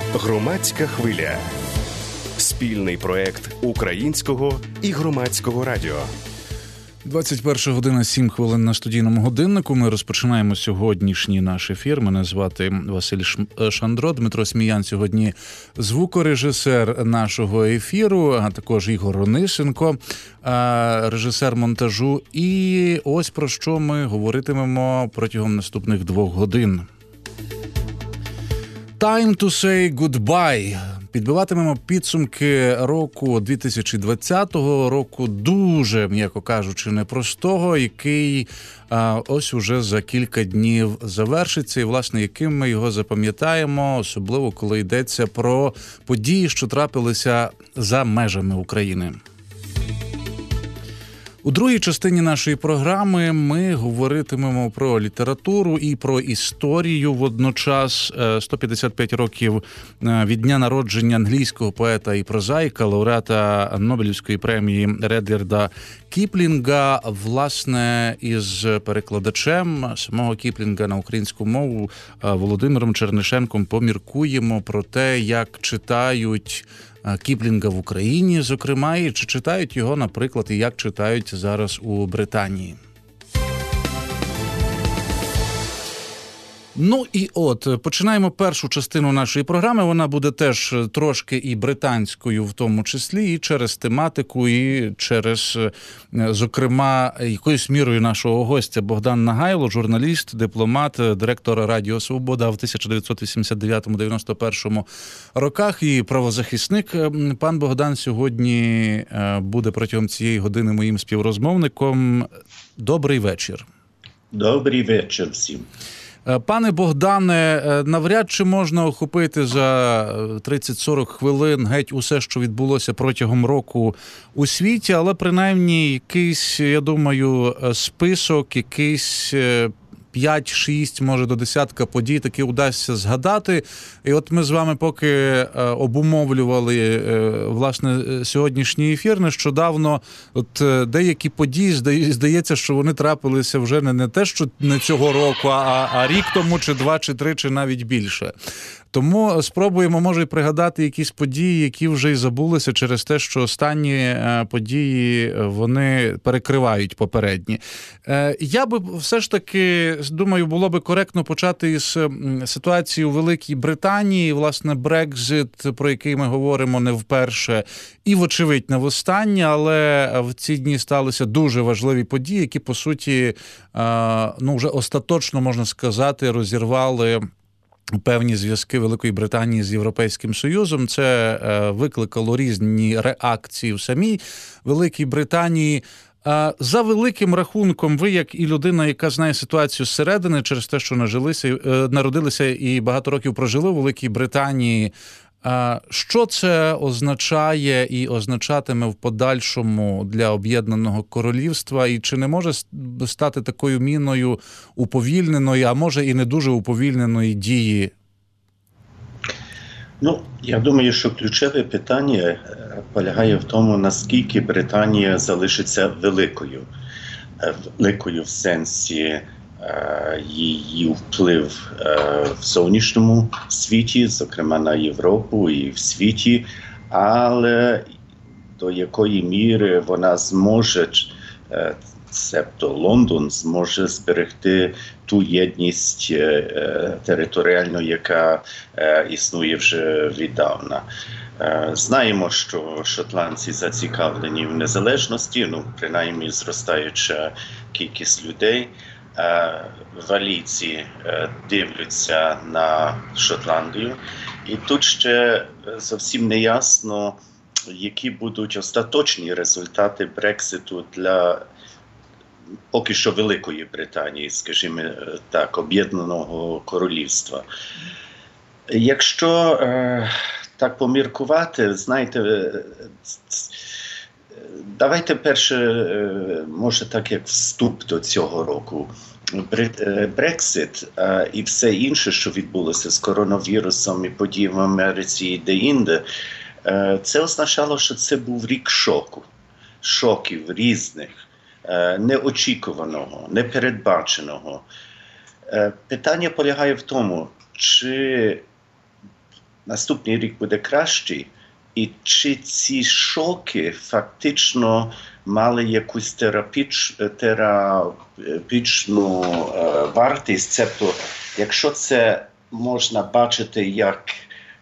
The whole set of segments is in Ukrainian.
Громадська хвиля. Спільний проект Українського і Громадського радіо. 21 година 7 хвилин на студійному годиннику. Ми розпочинаємо сьогоднішній наш ефір. Мене звати Василь Шандро. Дмитро Сміян сьогодні звукорежисер нашого ефіру, а також Ігор Онищенко, режисер монтажу. І ось про що ми говоритимемо протягом наступних 2 годин. Time to say goodbye. Підбиватимемо підсумки року 2020-го, року дуже, м'яко кажучи, непростого, який ось уже за кілька днів завершиться. І, власне, яким ми його запам'ятаємо, особливо коли йдеться про події, що трапилися за межами України. У другій частині нашої програми ми говоритимемо про літературу і про історію водночас. 155 років від дня народження англійського поета і прозаїка, лауреата Нобелівської премії Ред'ярда Кіплінга. Власне, із перекладачем самого Кіплінга на українську мову Володимиром Чернишенком поміркуємо про те, як читають Кіплінга в Україні, зокрема, і чи читають його, наприклад, і як читають зараз у Британії. Ну і от, починаємо першу частину нашої програми. Вона буде теж трошки і британською в тому числі, і через тематику, і через, зокрема, якоюсь мірою нашого гостя Богдан Нагайло, журналіст, дипломат, директор Радіо Свобода в 1989-91 роках і правозахисник. Пан Богдан сьогодні буде протягом цієї години моїм співрозмовником. Добрий вечір. Добрий вечір всім. Пане Богдане, навряд чи можна охопити за 30-40 хвилин геть усе, що відбулося протягом року у світі, але принаймні якийсь, я думаю, список, якийсь 5-6, може до десятка подій таки удасться згадати. І от ми з вами поки обумовлювали, власне, сьогоднішній ефір, нещодавно от деякі події, здається, що вони трапилися вже не те, що не цього року, а рік тому, чи 2, чи 3, чи навіть більше. Тому спробуємо, може, пригадати якісь події, які вже й забулися через те, що останні події, вони перекривають попередні. Я би все ж таки, думаю, було би коректно почати із ситуації у Великій Британії. Власне, Брекзит, про який ми говоримо не вперше, і, вочевидь, не востаннє, але в ці дні сталися дуже важливі події, які, по суті, вже остаточно, можна сказати, розірвали певні зв'язки Великої Британії з Європейським Союзом. Це викликало різні реакції в самій Великій Британії. За великим рахунком, ви, як і людина, яка знає ситуацію зсередини, через те, що народилися і багато років прожили у Великій Британії, що це означає і означатиме в подальшому для Об'єднаного Королівства? І чи не може стати такою міною уповільненої, а може і не дуже уповільненої дії? Я думаю, що ключове питання полягає в тому, наскільки Британія залишиться великою. Великою в сенсі її вплив в зовнішньому світі, зокрема на Європу і в світі, але до якої міри вона зможе, цебто Лондон зможе зберегти ту єдність територіальну, яка існує вже віддавна. Знаємо, що шотландці зацікавлені в незалежності, принаймні зростаюча кількість людей. Валійці дивляться на Шотландію. І тут ще зовсім не ясно, які будуть остаточні результати Брекситу для поки що Великої Британії, скажімо так, Об'єднаного Королівства. Якщо так поміркувати, знаєте, давайте перше, може так як вступ до цього року. Брексит і все інше, що відбулося з коронавірусом і подіями в Америці і де-інде, це означало, що це був рік шоку. Шоків різних, неочікуваного, непередбаченого. Питання полягає в тому, чи наступний рік буде кращий, і чи ці шоки фактично мали якусь терапічну вартість, тобто, якщо це можна бачити як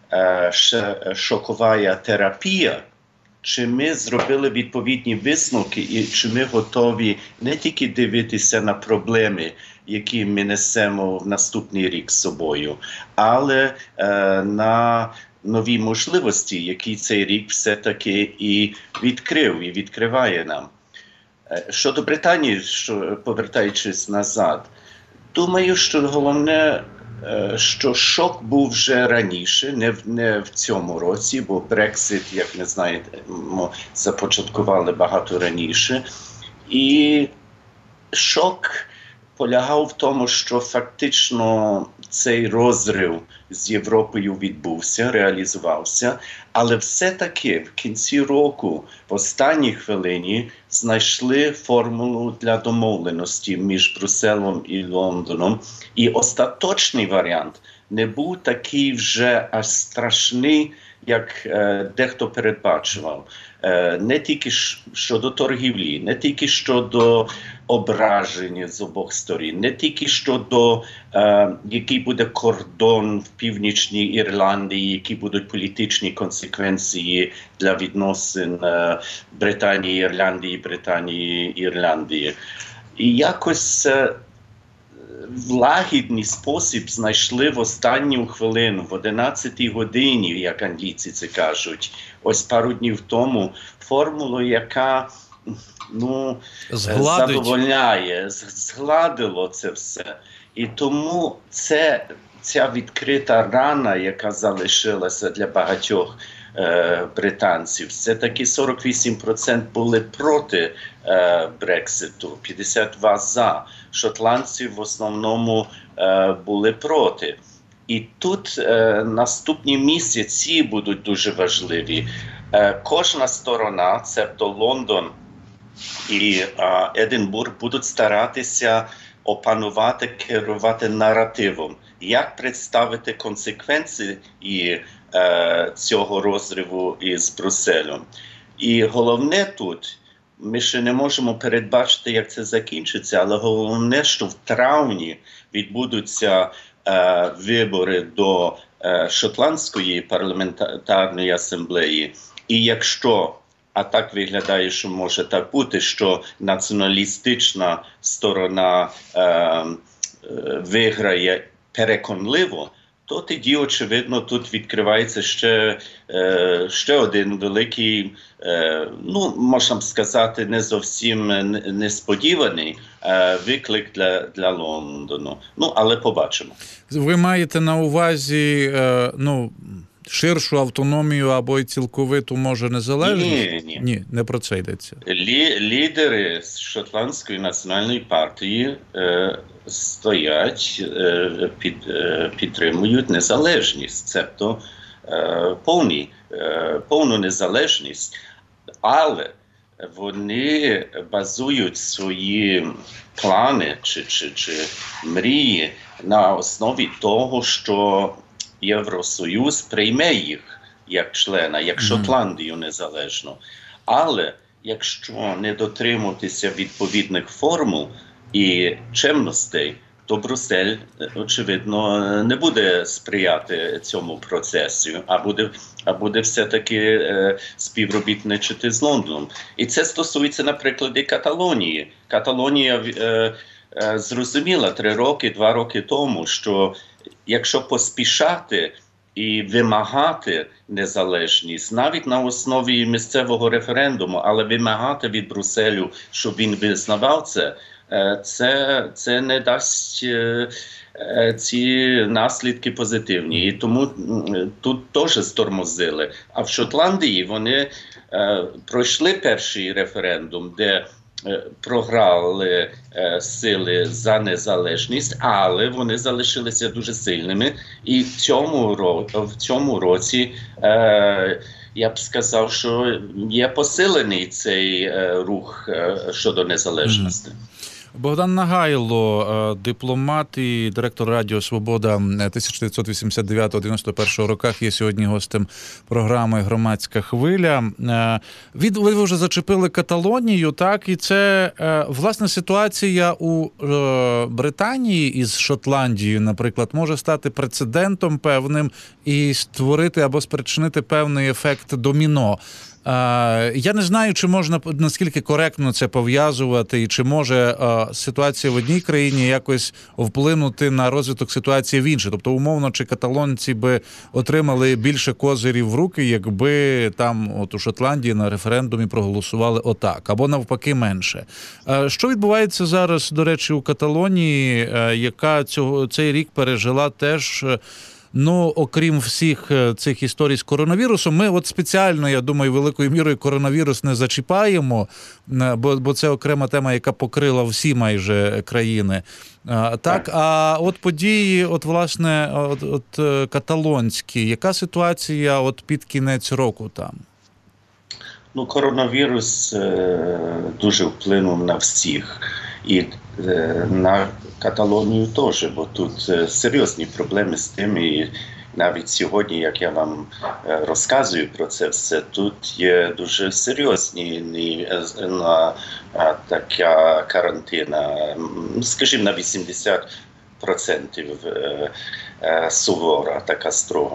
шокова терапія, чи ми зробили відповідні висновки, і чи ми готові не тільки дивитися на проблеми, які ми несемо в наступний рік з собою, але на нові можливості, які цей рік все-таки і відкрив, і відкриває нам. Щодо Британії, повертаючись назад, думаю, що головне, що шок був вже раніше, не в цьому році, бо Брексит, як ми знаємо, започаткували багато раніше. І шок полягав в тому, що фактично цей розрив з Європою відбувся, реалізувався, але все-таки в кінці року, в останній хвилині, знайшли формулу для домовленості між Брюсселем і Лондоном. І остаточний варіант не був такий вже аж страшний, як дехто передбачував. Не тільки щодо торгівлі, не тільки щодо ображення з обох сторін, не тільки щодо який буде кордон в Північній Ірландії, які будуть політичні консеквенції для відносин Британії, Ірландії, Британії, Ірландії. І якось в лагідний спосіб знайшли в останню хвилину, в 11-й годині, як англійці це кажуть, ось пару днів тому, формулу, яка задовольняє, згладило це все. І тому ця відкрита рана, яка залишилася для багатьох британців, це таки 48% були проти Брекситу, 52% за. Шотландці в основному були проти. І тут наступні місяці будуть дуже важливі. Кожна сторона, цебто Лондон і Единбург, будуть старатися опанувати, керувати наративом. Як представити консеквенції цього розриву із Брюсселем. І головне тут, ми ще не можемо передбачити, як це закінчиться, але головне, що в травні відбудуться вибори до Шотландської парламентарної асамблеї. І якщо, а так виглядає, що може так бути, що націоналістична сторона виграє переконливо, то тоді, очевидно, тут відкривається ще один великий, можна сказати, не зовсім несподіваний виклик для Лондону. Але побачимо. Ви маєте на увазі, ширшу автономію або й цілковиту, може, незалежність? Ні, не про це йдеться. Лідери Шотландської національної партії стоять, підтримують незалежність, тобто повну незалежність, але вони базують свої плани чи мрії на основі того, що Євросоюз прийме їх як члена, як Шотландію незалежно. Але якщо не дотримуватися відповідних формул і чемностей, то Брюссель, очевидно, не буде сприяти цьому процесу, а буде все-таки співробітничати з Лондоном. І це стосується, наприклад, і Каталонії. Каталонія зрозуміла 2 роки тому, що якщо поспішати і вимагати незалежність, навіть на основі місцевого референдуму, але вимагати від Брюсселю, щоб він визнавав це не дасть ці наслідки позитивні. І тому тут теж стормозили. А в Шотландії вони пройшли перший референдум, де програли сили за незалежність, але вони залишилися дуже сильними. І в цьому році я б сказав, що є посилений цей рух щодо незалежності. Богдан Нагайло, дипломат і директор Радіо Свобода 1989-91 роках, є сьогодні гостем програми «Громадська хвиля». Ви вже зачепили Каталонію, так? І це, власне, ситуація у Британії із Шотландією, наприклад, може стати прецедентом певним і створити або спричинити певний ефект доміно. Я не знаю, чи можна, наскільки коректно це пов'язувати, і чи може ситуація в одній країні якось вплинути на розвиток ситуації в іншій. Тобто, умовно, чи каталонці би отримали більше козирів в руки, якби там от у Шотландії на референдумі проголосували отак, або навпаки менше. Що відбувається зараз, до речі, у Каталонії, яка цей рік пережила теж... окрім всіх цих історій з коронавірусом, ми от спеціально, я думаю, великою мірою коронавірус не зачіпаємо, бо це окрема тема, яка покрила всі майже країни. Так, а от події, власне, каталонські, яка ситуація під кінець року там? Коронавірус дуже вплинув на всіх. І на Каталонію теж, бо тут серйозні проблеми з тим, і навіть сьогодні, як я вам розказую про це все, тут є дуже серйозні така карантина, скажімо, на 80% сувора, така строга.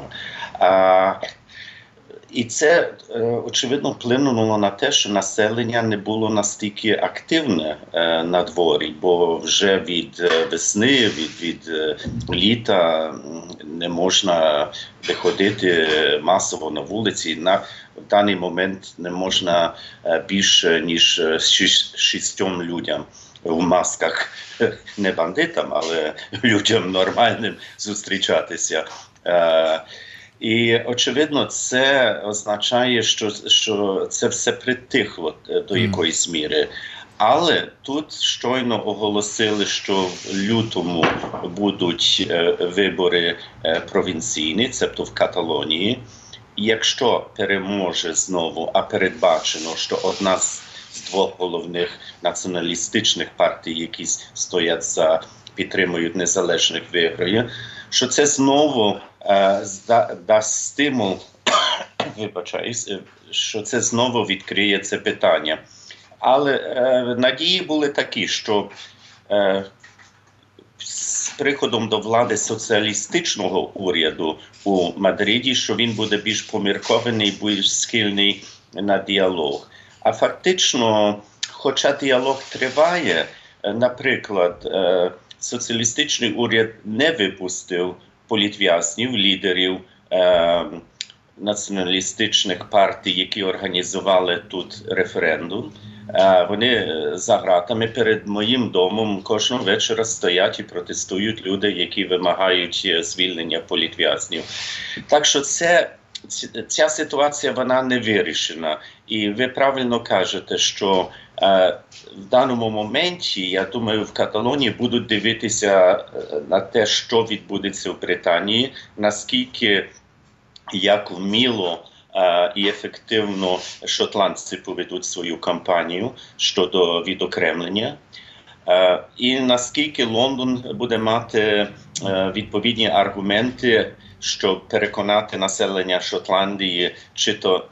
І це, очевидно, вплинуло на те, що населення не було настільки активне на дворі, бо вже від весни, від літа не можна виходити масово на вулиці. В даний момент не можна більше, ніж 6 людям в масках, не бандитам, але людям нормальним зустрічатися. І, очевидно, це означає, що це все притихло до якоїсь міри. Але тут щойно оголосили, що в лютому будуть вибори провінційні, тобто в Каталонії. І якщо переможе знову, а передбачено, що одна з двох головних націоналістичних партій, які підтримують незалежних, виграє, що це знову дасть стимул, що це знову відкриє це питання. Але надії були такі, що з приходом до влади соціалістичного уряду у Мадриді, що він буде більш поміркований, більш схильний на діалог. А фактично, хоча діалог триває, наприклад, соціалістичний уряд не випустив політв'язнів, лідерів націоналістичних партій, які організували тут референдум. Вони за ґратами перед моїм домом кожного вечора стоять і протестують люди, які вимагають звільнення політв'язнів. Так що ця ситуація, вона не вирішена. І ви правильно кажете, що в даному моменті, я думаю, в Каталонії будуть дивитися на те, що відбудеться в Британії, наскільки, як вміло і ефективно шотландці поведуть свою кампанію щодо відокремлення. І наскільки Лондон буде мати відповідні аргументи, щоб переконати населення Шотландії, чи то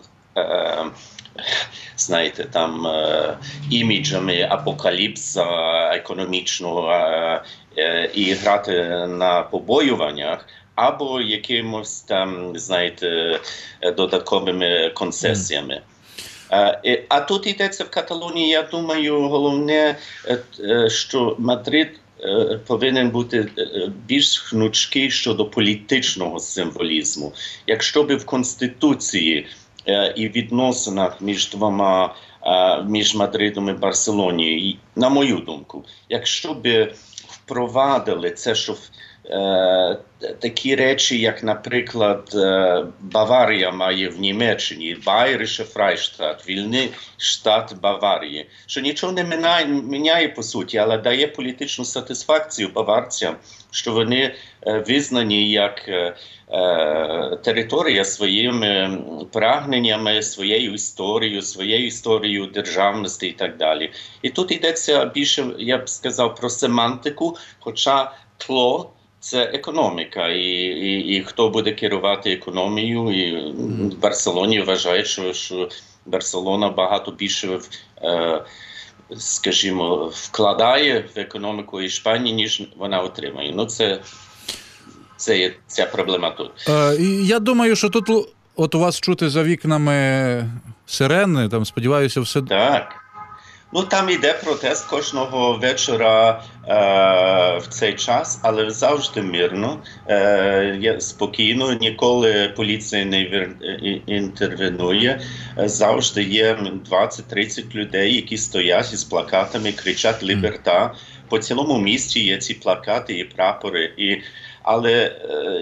знаєте, там іміджами апокаліпса економічного і грати на побоюваннях, або якимось там, знаєте, додатковими концесіями. А тут йдеться в Каталонії, я думаю, головне, що Мадрид повинен бути більш гнучкий щодо політичного символізму. Якщо б в Конституції і відносинах між Мадридом і Барселонією, на мою думку, якщо б впровадили це, що такі речі, як, наприклад, Баварія має в Німеччині, Байеrische Freistaat, вільний штат Баварії, що нічого не міняє, по суті, але дає політичну сатисфакцію баварцям, що вони визнані як територія своїми прагненнями, своєю історією державності і так далі. І тут йдеться більше, я б сказав, про семантику, хоча тло – це економіка, і хто буде керувати економією, і в Барселоні вважають, що Барселона багато більше, скажімо, вкладає в економіку Іспанії, ніж вона отримає. Ну, це є ця проблема тут. Я думаю, що тут от у вас чути за вікнами сирени, там, сподіваюся, все... Так. Ну, там йде протест кожного вечора в цей час, але завжди мирно, спокійно, ніколи поліція не інтервенує. Завжди є 20-30 людей, які стоять із плакатами, кричать «Ліберта». По цілому місті є ці плакати і прапори. Але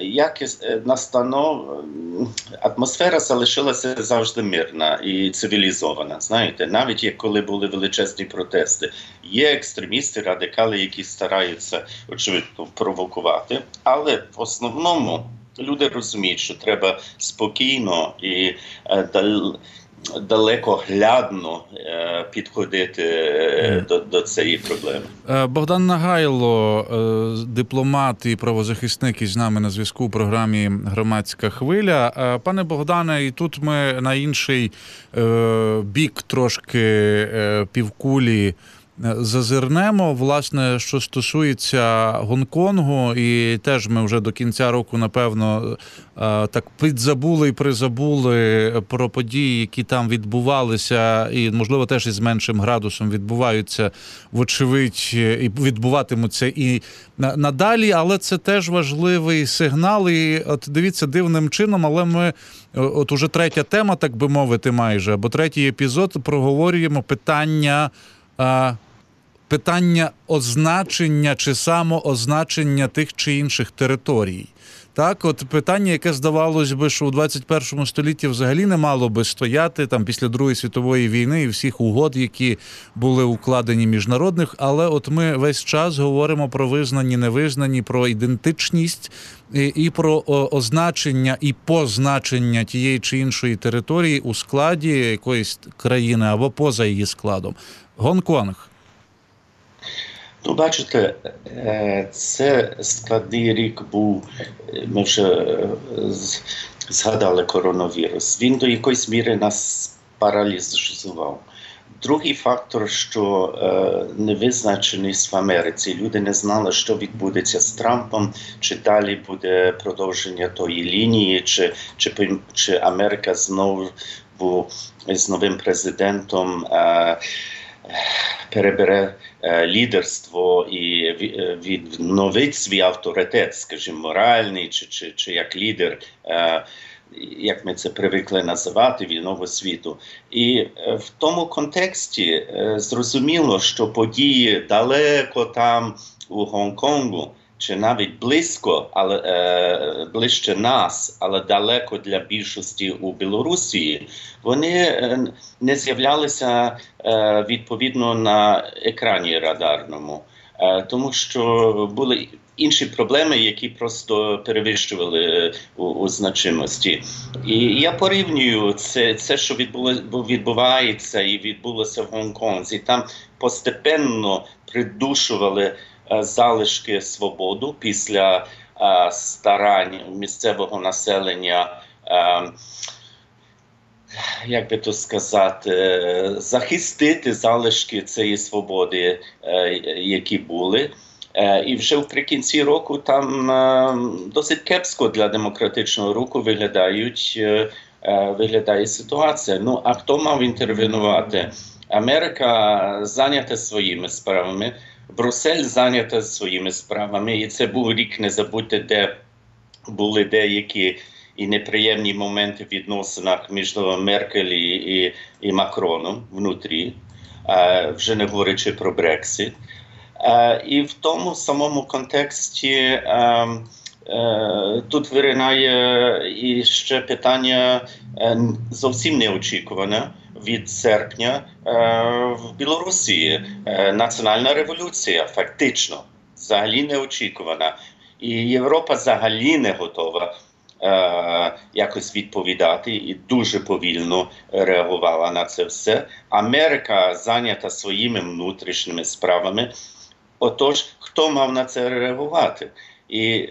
атмосфера залишилася завжди мирна і цивілізована. Знаєте, навіть коли були величезні протести, є екстремісти, радикали, які стараються, очевидно, провокувати. Але в основному люди розуміють, що треба спокійно і далекоглядно підходити до цієї проблеми. Богдан Нагайло, дипломат і правозахисник, із нами на зв'язку у програмі «Громадська хвиля». Пане Богдане, і тут ми на інший бік трошки півкулі зазирнемо, власне, що стосується Гонконгу, і теж ми вже до кінця року, напевно, так підзабули і призабули про події, які там відбувалися, і, можливо, теж із меншим градусом відбуваються, вочевидь, і відбуватимуться і надалі, але це теж важливий сигнал, і от дивіться, дивним чином, але ми, от уже третя тема, так би мовити, майже, або третій епізод, проговорюємо питання означення чи самоозначення тих чи інших територій. Так, от питання, яке здавалось би, що у 21 столітті взагалі не мало би стояти там після Другої світової війни і всіх угод, які були укладені міжнародних, але от ми весь час говоримо про визнані, невизнані, про ідентичність і про означення і позначення тієї чи іншої території у складі якоїсь країни або поза її складом. Гонконг. Ну, бачите, це складний рік був, ми вже згадали коронавірус. Він до якоїсь міри нас паралізував. Другий фактор, що невизначеність в Америці. Люди не знали, що відбудеться з Трампом, чи далі буде продовження тої лінії, чи Америка знову з новим президентом перебере лідерство і відновить свій авторитет, скажімо, моральний, чи як лідер, як ми це привикли називати, вільного світу. І в тому контексті зрозуміло, що події далеко там у Гонконгу, чи навіть близько, але ближче нас, але далеко для більшості у Білорусі, вони не з'являлися відповідно на екрані радарному, тому що були інші проблеми, які просто перевищували у значимості. І я порівнюю це, що відбувається і відбулося в Гонконзі. Там постепенно придушували залишки свободи після старань місцевого населення, як би то сказати, захистити залишки цієї свободи, які були. І вже вприкінці року там досить кепсько для демократичного руху виглядає ситуація. Ну, а хто мав інтервенувати? Америка зайнята своїми справами, Брюссель зайнята своїми справами, і це був рік, не забудьте, де були деякі і неприємні моменти в відносинах між Меркель і Макроном внутрі, вже не говорячи про Брексит. І в тому самому контексті тут виринає і ще питання зовсім неочікуване від серпня в Білорусі. Національна революція, фактично, взагалі неочікувана. І Європа взагалі не готова якось відповідати і дуже повільно реагувала на це все. Америка зайнята своїми внутрішніми справами. Отож, хто мав на це реагувати? І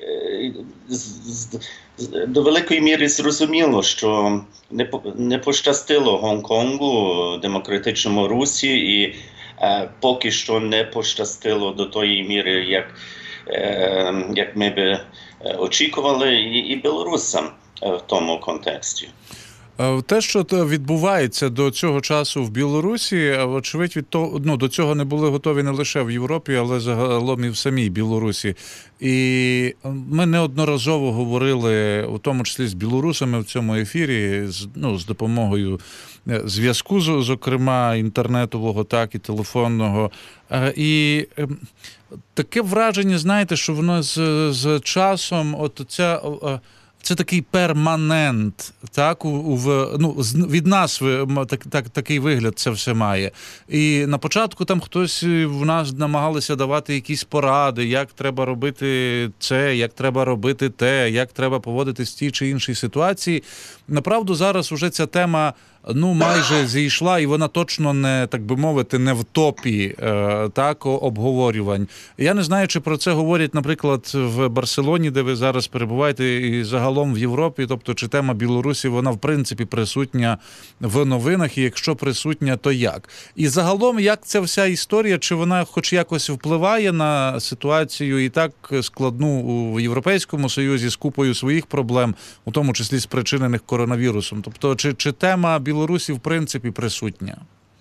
до великої міри зрозуміло, що не пощастило Гонконгу, Демократичному Русі, і поки що не пощастило до тої міри, як ми би очікували, і білорусам в тому контексті. Те, що відбувається до цього часу в Білорусі, очевидь, до цього не були готові не лише в Європі, але загалом і в самій Білорусі. І ми неодноразово говорили, у тому числі з білорусами в цьому ефірі, з допомогою зв'язку, зокрема, інтернетового, так, і телефонного. І таке враження, знаєте, що воно з часом, це такий перманент, так, від нас такий вигляд це все має. І на початку там хтось в нас намагалися давати якісь поради, як треба робити це, як треба робити те, як треба поводитись в тій чи іншій ситуації. Направду, зараз уже ця тема майже зійшла, і вона точно не, так би мовити, не в топі обговорювань. Я не знаю, чи про це говорять, наприклад, в Барселоні, де ви зараз перебуваєте, і загалом в Європі, тобто, чи тема Білорусі, вона, в принципі, присутня в новинах, і якщо присутня, то як? І загалом, як ця вся історія, чи вона хоч якось впливає на ситуацію і так складну в Європейському Союзі з купою своїх проблем, у тому числі спричинених коронавірусом? Тобто, чи тема Білорусі, в принципі, присутня?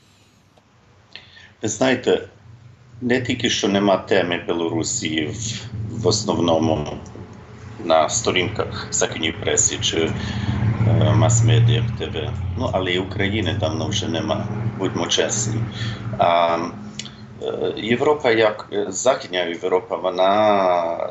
Ви знаєте, не тільки що нема теми Білорусі в основному на сторінках західної преси чи мас-медіях ТВ, але і України давно вже нема, будьмо чесні. Європа, як Західня Європа, вона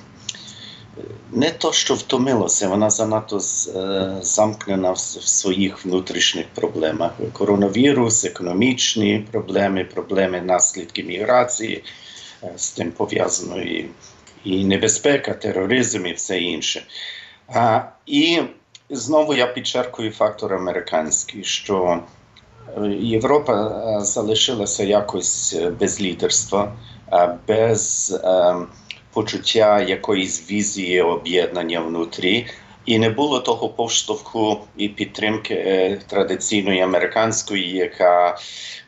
не то, що втомилася, вона занадто замкнена в своїх внутрішніх проблемах. Коронавірус, економічні проблеми наслідків міграції, з тим пов'язано і небезпека, тероризм і все інше. І знову я підчеркую фактор американський, що Європа залишилася якось без лідерства, без почуття якоїсь візії об'єднання внутрі. І не було того поштовху і підтримки традиційної американської, яка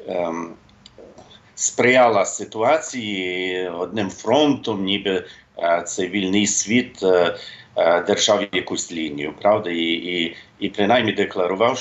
сприяла ситуації одним фронтом, ніби цей вільний світ держав якусь лінію, правда? І принаймні декларував,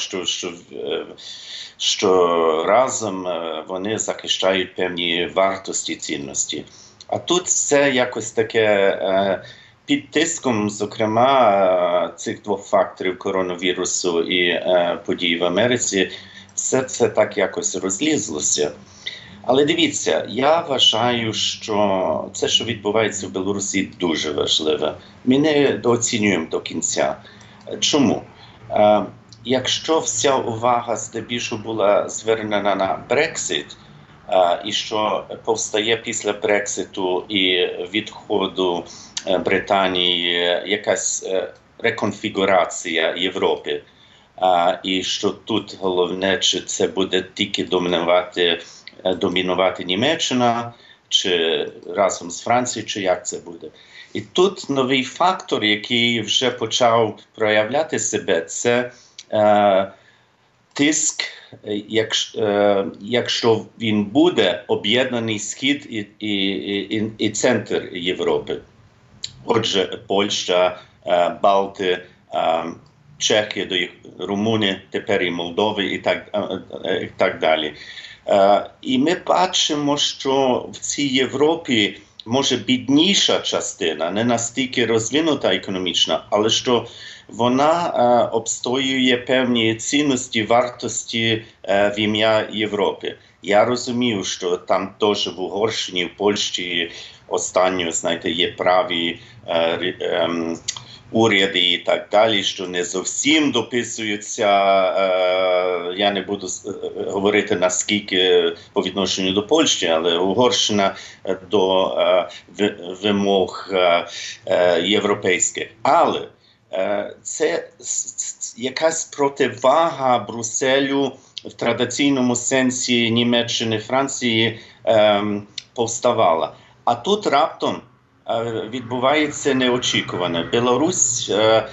що разом вони захищають певні вартості, цінності. А тут все якось таке під тиском, зокрема, цих двох факторів коронавірусу і подій в Америці, все це так якось розлізлося. Але дивіться, я вважаю, що це, що відбувається в Білорусі, дуже важливе. Ми не дооцінюємо до кінця. Чому? Якщо вся увага здебільшого була звернена на Брексит, і що повстає після Брекситу і відходу Британії якась реконфігурація Європи, і що тут головне, чи це буде тільки домінувати Німеччина, чи разом з Францією, чи як це буде. І тут новий фактор, який вже почав проявляти себе, це тиск, якщо він буде, об'єднаний Схід і центр Європи. Отже, Польща, Балти, Чехія, Румунія, тепер і Молдова і так далі. І ми бачимо, що в цій Європі може бідніша частина, не настільки розвинута економічно, але що вона обстоює певні цінності, вартості в ім'я Європи. Я розумію, що там теж в Угорщині, в Польщі останньо, знаєте, є праві уряди і так далі, що не зовсім дописуються, я не буду говорити наскільки по відношенню до Польщі, але Угорщина до вимог європейських. Але це якась противага Брюсселю в традиційному сенсі Німеччини, Франції повставала. А тут раптом відбувається неочікуване. Білорусь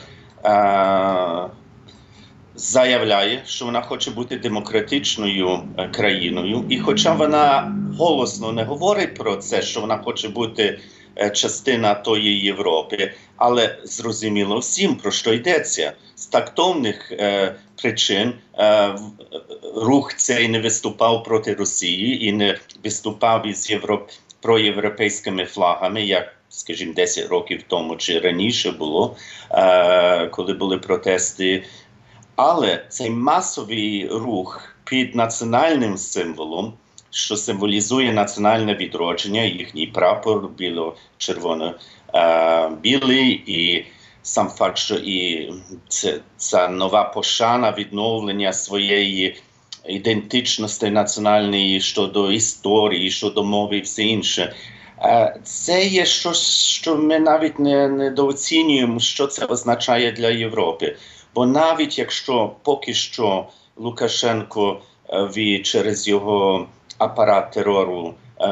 заявляє, що вона хоче бути демократичною країною. І хоча вона голосно не говорить про це, що вона хоче бути частина тої Європи, але зрозуміло всім, про що йдеться. З тактовних причин рух цей не виступав проти Росії і не виступав із проєвропейськими флагами, як, скажімо, 10 років тому чи раніше було, коли були протести. Але цей масовий рух під національним символом, що символізує національне відродження, їхній прапор біло-червоно-білий, і сам факт, що і ця нова пошана відновлення своєї ідентичності національної щодо історії, щодо мови і все інше. Це є щось, що ми навіть не недооцінюємо, що це означає для Європи. Бо навіть якщо поки що Лукашенко через його апарат терору,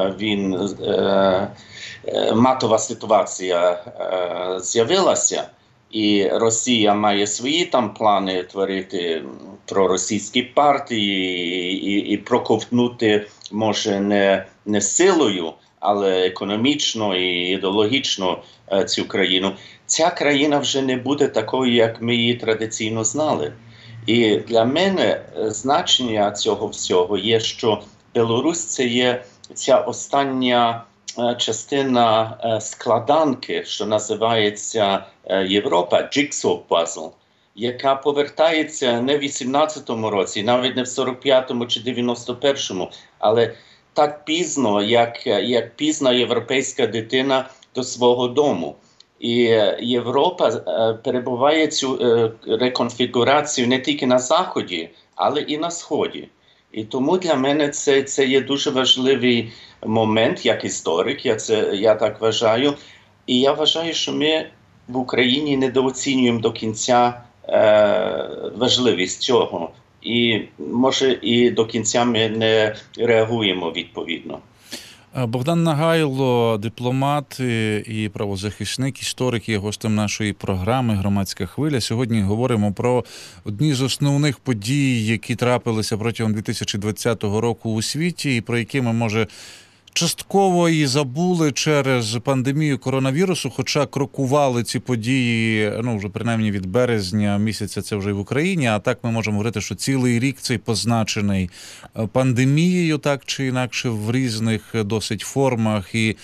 матова ситуація з'явилася, і Росія має свої там плани творити проросійські партії і проковтнути, може, не силою, але економічно і ідеологічно цю країну. Ця країна вже не буде такою, як ми її традиційно знали. І для мене значення цього всього є, що Білорусь – це є ця остання частина складанки, що називається Європа, jigsaw puzzle, яка повертається не в 18-му році, навіть не в 45-му чи 91-му, але так пізно, як пізна європейська дитина до свого дому. І Європа перебуває цю реконфігурацію не тільки на Заході, але і на Сході. І тому для мене це є дуже важливий момент, як історик, я так вважаю. І я вважаю, що ми в Україні недооцінюємо до кінця важливість цього. І, може, і до кінця ми не реагуємо відповідно. Богдан Нагайло, дипломат і правозахисник, історик, є гостем нашої програми «Громадська хвиля». Сьогодні говоримо про одні з основних подій, які трапилися протягом 2020 року у світі, і про які ми, може, частково і забули через пандемію коронавірусу, хоча крокували ці події, вже принаймні від березня місяця це вже і в Україні, а так ми можемо говорити, що цілий рік цей позначений пандемією, так чи інакше, в різних досить формах, і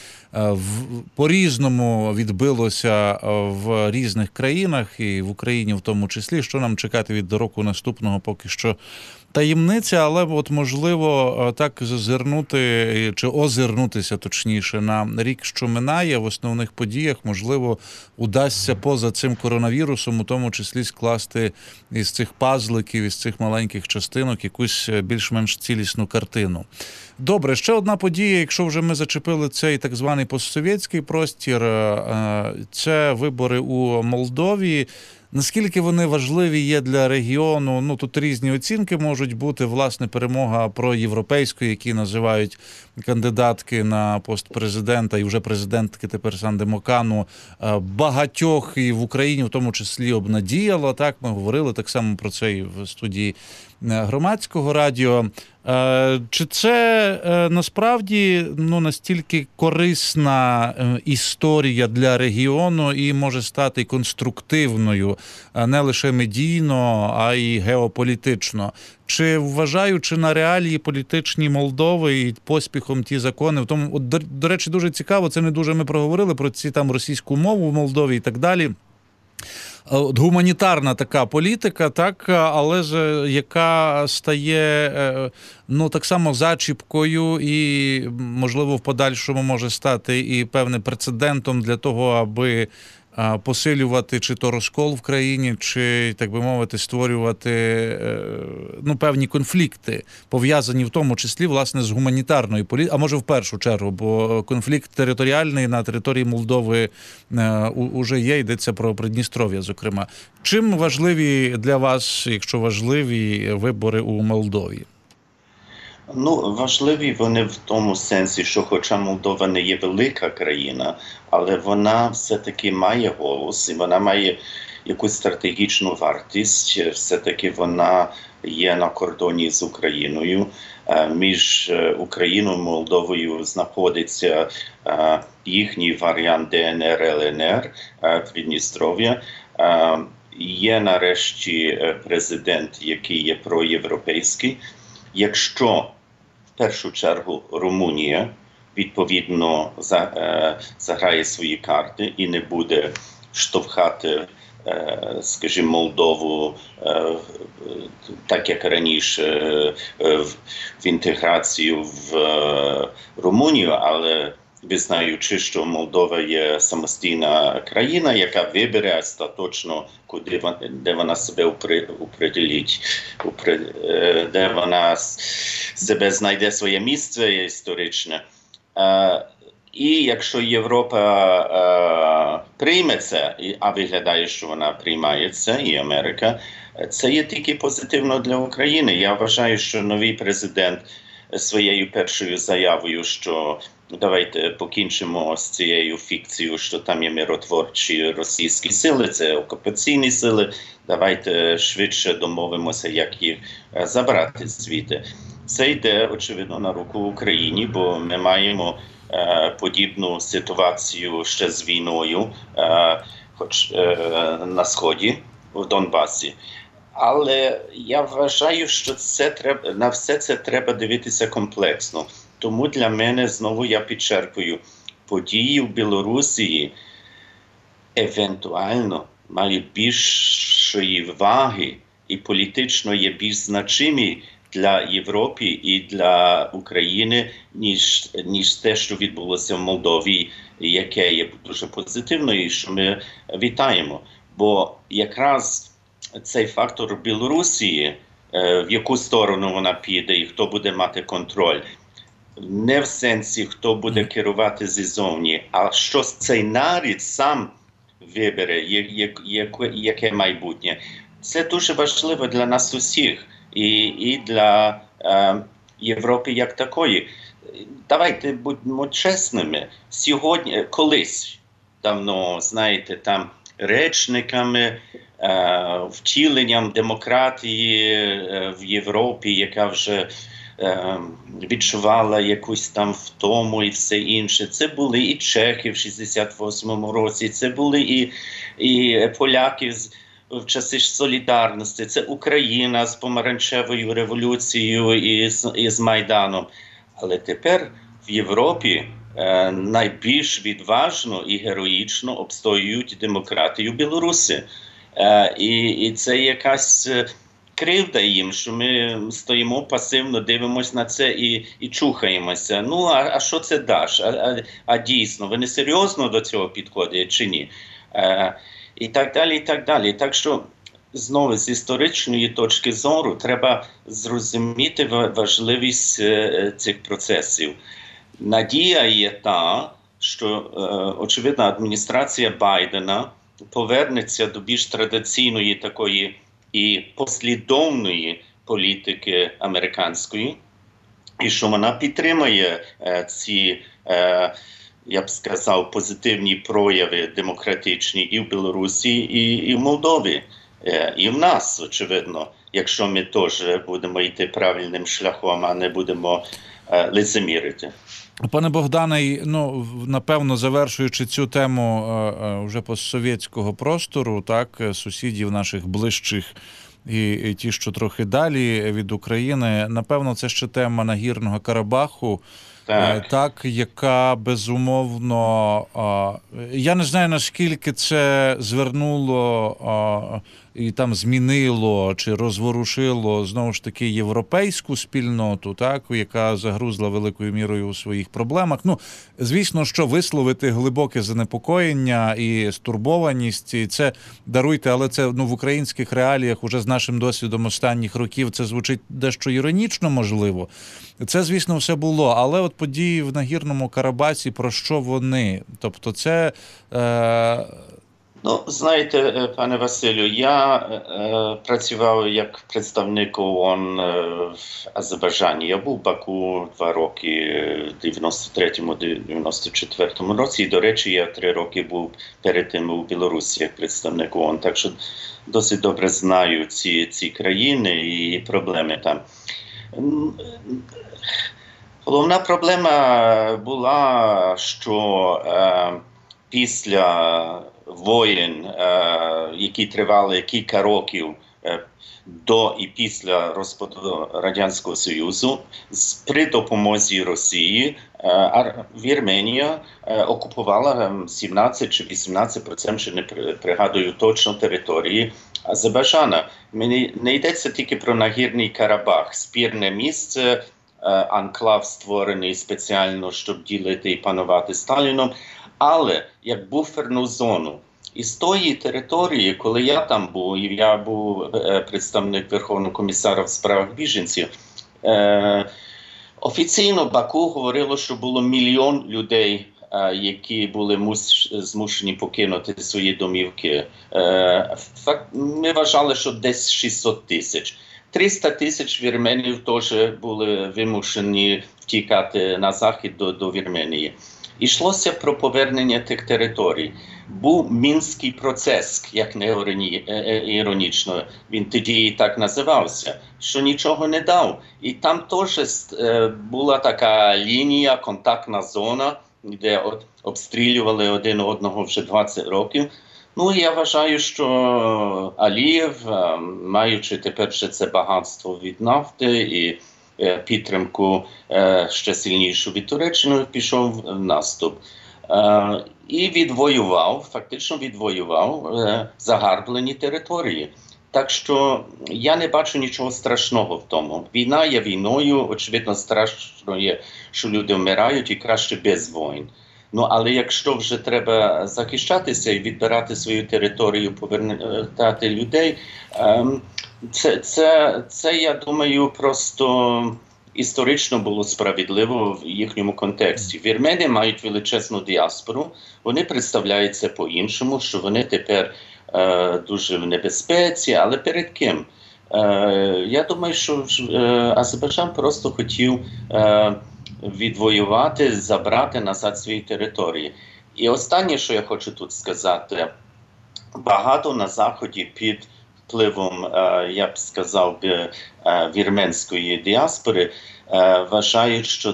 по-різному відбилося в різних країнах, і в Україні в тому числі. Що нам чекати від року наступного, поки що таємниця, але от можливо так зазирнути чи озирнутися точніше на рік, що минає, в основних подіях, можливо, удасться поза цим коронавірусом, у тому числі скласти із цих пазликів, із цих маленьких частинок якусь більш-менш цілісну картину. Добре, ще одна подія, якщо вже ми зачепили цей так званий постсовєтський простір, це вибори у Молдові. Наскільки вони важливі є для регіону? Тут різні оцінки можуть бути. Власне, перемога проєвропейської, які називають кандидатки на пост президента і вже президентки тепер Сандемокану, багатьох і в Україні в тому числі обнадіяло. Так, ми говорили так само про це і в студії Громадського радіо. Чи це насправді настільки корисна історія для регіону і може стати конструктивною не лише медійно, а й геополітично? Чи вважаючи на реалії політичні Молдови і поспіхом ті закони, в тому, до речі, дуже цікаво, це не дуже ми проговорили про ці там російську мову в Молдові і так далі. гуманітарна така політика, так, але ж яка стає так само зачіпкою і, можливо, в подальшому може стати і певним прецедентом для того, аби посилювати чи то розкол в країні, чи, так би мовити, створювати певні конфлікти, пов'язані в тому числі, власне, з гуманітарною політикою, а може в першу чергу, бо конфлікт територіальний на території Молдови уже є, йдеться про Придністров'я, зокрема. Чим важливі для вас, якщо важливі, вибори у Молдові? Важливі вони в тому сенсі, що хоча Молдова не є велика країна, але вона все-таки має голос, і вона має якусь стратегічну вартість. Все-таки вона є на кордоні з Україною. Між Україною і Молдовою знаходиться їхній варіант ДНР-ЛНР, Придністров'я. Є нарешті президент, який є проєвропейський. Якщо в першу чергу Румунія відповідно заграє свої карти і не буде штовхати, скажімо, Молдову, так як раніше, в інтеграцію в Румунію, але визнаючи, що Молдова є самостійна країна, яка вибере остаточно, де вона себе определить, де вона себе знайде своє місце історичне. І якщо Європа прийме це, а виглядає, що вона приймає це, і Америка, це є тільки позитивно для України. Я вважаю, що новий президент своєю першою заявою, що давайте покінчимо з цією фікцією, що там є миротворчі російські сили, це окупаційні сили, давайте швидше домовимося, як їх забрати звідти. Це йде, очевидно, на руку Україні, бо ми маємо подібну ситуацію ще з війною, хоч на Сході, в Донбасі. Але я вважаю, що на все це треба дивитися комплексно. Тому для мене, знову я підчеркую, події в Білорусі евентуально мають більшої ваги і політично є більш значимі для Європи і для України, ніж те, що відбулося в Молдові, яке є дуже позитивною і що ми вітаємо. Бо якраз цей фактор Білорусі, в яку сторону вона піде і хто буде мати контроль, не в сенсі, хто буде керувати ззовні, а що цей народ сам вибере, яке майбутнє. Це дуже важливо для нас усіх і для Європи як такої. Давайте будьмо чесними. Сьогодні, колись, давно, знаєте, там речниками, втіленням демократії в Європі, яка вже відчувала якусь там втому і все інше. Це були і чехи в 68-му році, це були і поляки в часи Солідарності, це Україна з помаранчевою революцією і з Майданом. Але тепер в Європі найбільш відважно і героїчно обстоюють демократію Білорусі. І це якась кривда їм, що ми стоїмо пасивно, дивимося на це і чухаємося. А що це дасть? А дійсно, вони серйозно до цього підходять чи ні? І так далі, і так далі. Так що, знову, з історичної точки зору, треба зрозуміти важливість цих процесів. Надія є та, що, очевидно, адміністрація Байдена повернеться до більш традиційної такої і послідовної політики американської, і що вона підтримує ці, я б сказав, позитивні прояви демократичні і в Білорусі, і в Молдові, і в нас, очевидно, якщо ми теж будемо йти правильним шляхом, а не будемо лицемірити. Пане Богдане, напевно, завершуючи цю тему вже постсовєтського простору, так, сусідів наших ближчих і ті, що трохи далі від України, напевно, це ще тема Нагірного Карабаху. Так, яка безумовно, я не знаю, наскільки це звернуло і там змінило чи розворушило, знову ж таки, європейську спільноту, так, яка загрузла великою мірою у своїх проблемах. Ну, звісно, що висловити глибоке занепокоєння і стурбованість, і це, даруйте, але це в українських реаліях, уже з нашим досвідом останніх років, це звучить дещо іронічно, можливо. Це, звісно, все було, але от події в Нагірному Карабасі, про що вони? Тобто це... Ну, знаєте, пане Василю, я працював як представник ООН в Азербайджані. Я був в Баку 2 роки, в 93-94 році. І, до речі, я 3 роки був перед тим у Білорусі як представник ООН. Так що досить добре знаю ці країни і проблеми там. Головна проблема була, що після воєн, які тривали кілька років до і після розпаду Радянського Союзу, при допомозі Росії Вірменія окупувала 17 чи 18%, чи не пригадую точно, території Азербайджана. Не йдеться тільки про Нагірний Карабах, спірне місце, анклав створений спеціально, щоб ділити і панувати Сталіном, але як буферну зону. І з тої території, коли я там був, і я був представник Верховного комісара в справах біженців, офіційно Баку говорило, що було 1 мільйон людей, які були змушені покинути свої домівки. Ми вважали, що десь 600 тисяч. 300 тисяч вірменів теж були вимушені втікати на захід до Вірменії. Йшлося про повернення тих територій. Був Мінський процес, як не іронічно, він тоді і так називався, що нічого не дав. І там теж була така лінія, контактна зона, де обстрілювали один одного вже 20 років. Ну, я вважаю, що Алієв, маючи тепер ще це багатство від нафти і підтримку ще сильнішу від Туреччини, пішов в наступ. І відвоював, фактично відвоював загарблені території. Так що я не бачу нічого страшного в тому. Війна є війною, очевидно, страшно є, що люди вмирають і краще без воїн. Ну, але якщо вже треба захищатися і відбирати свою територію, повертати людей, це, я думаю, просто історично було справедливо в їхньому контексті. Вірмени мають величезну діаспору, вони представляють це по-іншому, що вони тепер дуже в небезпеці, але перед ким? Я думаю, що Азербайджан просто хотів відвоювати, забрати назад свої території. І останнє, що я хочу тут сказати, багато на Заході під впливом, я б сказав, вірменської діаспори, вважають, що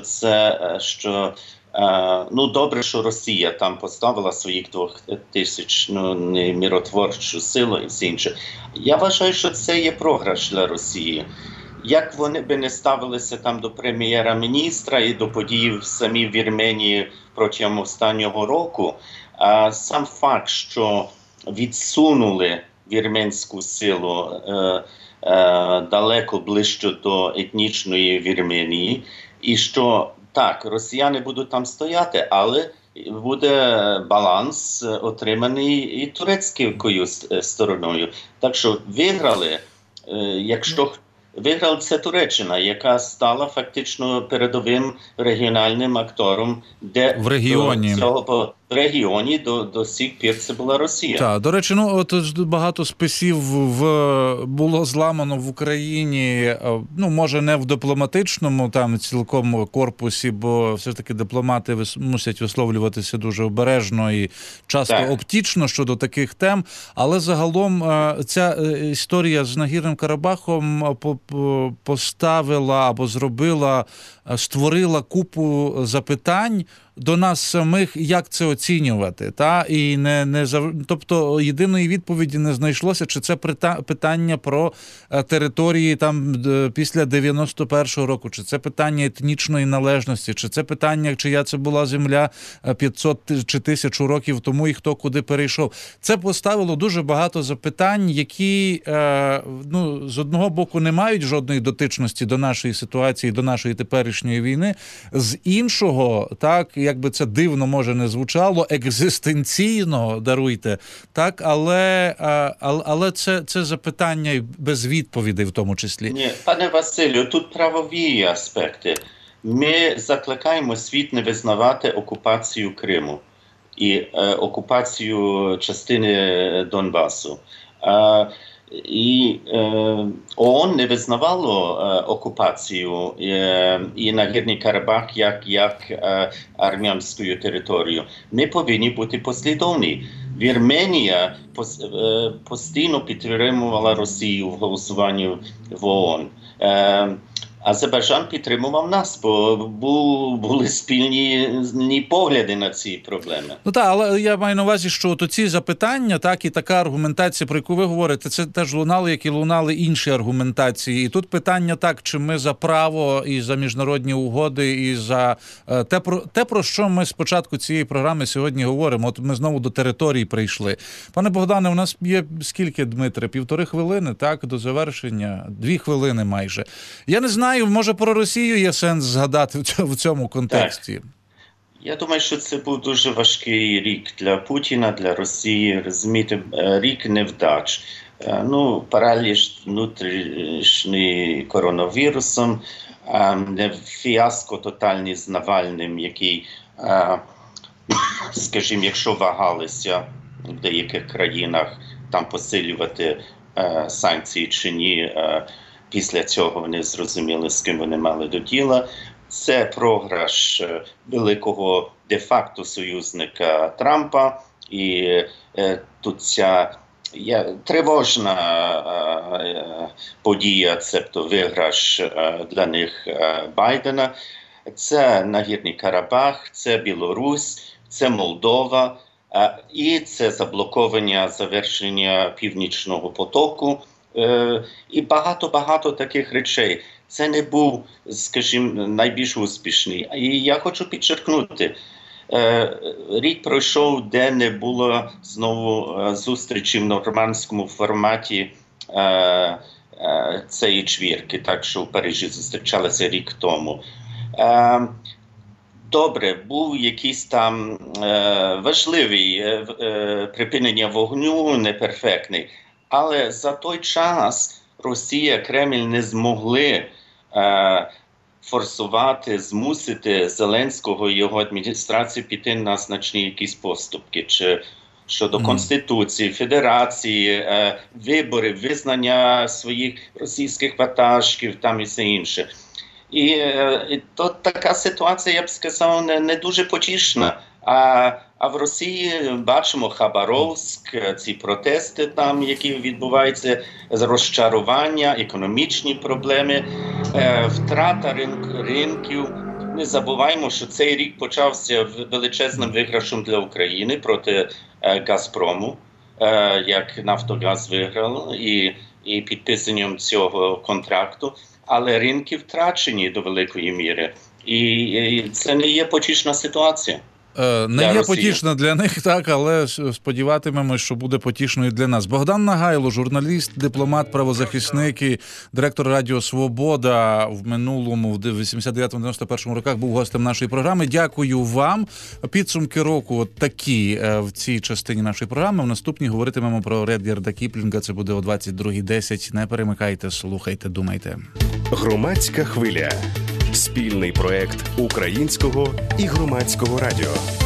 ну, добре, що Росія там поставила своїх 2000 миротворчу силу і все інше. Я вважаю, що це є програш для Росії. Як вони би не ставилися там до прем'єра-міністра і до подій в самій Вірменії протягом останнього року, сам факт, що відсунули вірменську силу далеко ближче до етнічної Вірменії, і що так, росіяни будуть там стояти, але буде баланс отриманий і турецькою стороною. Так що виграли, виграла це Туреччина, яка стала фактично передовим регіональним актором, де в регіоні. В регіоні до сих пір це була Росія. Так, до речі, ну от багато списів було зламано в Україні, ну, може, не в дипломатичному там цілком корпусі, бо все ж таки дипломати мусять висловлюватися дуже обережно і часто оптічно щодо таких тем, але загалом ця історія з Нагірним Карабахом поставила або створила купу запитань до нас самих, як це переоцінювати. І тобто єдиної відповіді не знайшлося, чи це питання про території там після 91-го року, чи це питання етнічної належності, чи це питання, чия це була земля 500 чи 1000 років тому і хто куди перейшов. Це поставило дуже багато запитань, які з одного боку не мають жодної дотичності до нашої ситуації, до нашої теперішньої війни, з іншого, так, якби це дивно може не звучало, екзистенційно, даруйте, так, але це запитання без відповідей в тому числі. Ні, пане Василю, тут правові аспекти. Ми закликаємо світ не визнавати окупацію Криму і окупацію частини Донбасу. І ООН не визнавало окупацію і Нагірний Карабах як армянською територією. Ми повинні бути послідовні. Вірменія постійно підтримувала Росію в голосуванні в ООН. Азербайджан підтримував нас, бо були спільні погляди на ці проблеми. Але я маю на увазі, що ці запитання, так, і така аргументація, про яку ви говорите, це теж лунало, як і лунали інші аргументації. І тут питання так, чи ми за право і за міжнародні угоди, і за те, про що ми спочатку цієї програми сьогодні говоримо. От ми знову до території прийшли. Пане Богдане, у нас є скільки, Дмитре? 1,5 хвилини, так, до завершення? 2 хвилини майже. Я не знаю, може про Росію є сенс згадати в цьому контексті? Так. Я думаю, що це був дуже важкий рік для Путіна, для Росії. Розумієте, рік невдач. Параліч внутрішній коронавірусом, фіаско тотальний з Навальним, який, скажімо, якщо вагалися в деяких країнах там посилювати санкції чи ні, після цього вони зрозуміли, з ким вони мали до діла. Це програш великого де-факто союзника Трампа. І тут ця тривожна подія, цебто виграш для них Байдена. Це Нагірний Карабах, це Білорусь, це Молдова. І це заблоковання завершення Північного потоку. І багато таких речей. Це не був, скажімо, найбільш успішний. І я хочу підчеркнути, рік пройшов, де не було знову зустрічі в нормандському форматі цієї чвірки, так що в Парижі зустрічалися рік тому. Добре, був якийсь там важливий припинення вогню, неперфектний. Але за той час Росія, Кремль не змогли форсувати, змусити Зеленського і його адміністрацію піти на значні якісь поступки. Чи щодо Конституції, Федерації, виборів, визнання своїх російських ватажків там і все інше. І то така ситуація, я б сказав, не дуже потішна. А в Росії бачимо Хабаровськ, ці протести там, які відбуваються, розчарування, економічні проблеми, втрата ринків. Не забуваємо, що цей рік почався величезним виграшем для України проти Газпрому, як Нафтогаз виграв, і підписанням цього контракту. Але ринки втрачені до великої міри. І це не є потішна ситуація. Не є потішна для них, так, але сподіватимемось, що буде потішною для нас. Богдан Нагайло, журналіст, дипломат, правозахисник і директор Радіо Свобода в минулому, в 89-91 роках був гостем нашої програми. Дякую вам. Підсумки року такі в цій частині нашої програми. В наступній говоритимемо про Ред'ярда Кіплінга. Це буде о 22:10. Не перемикайте, слухайте, думайте. Громадська хвиля. Спільний проект Українського і Громадського радіо.